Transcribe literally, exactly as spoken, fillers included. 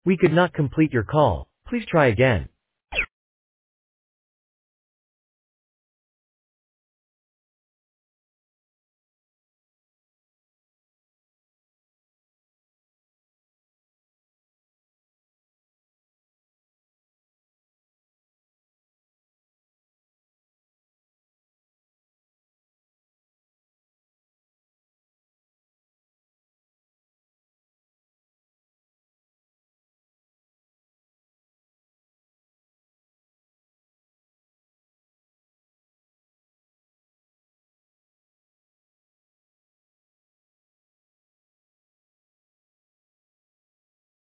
We could not complete your call. Please try again.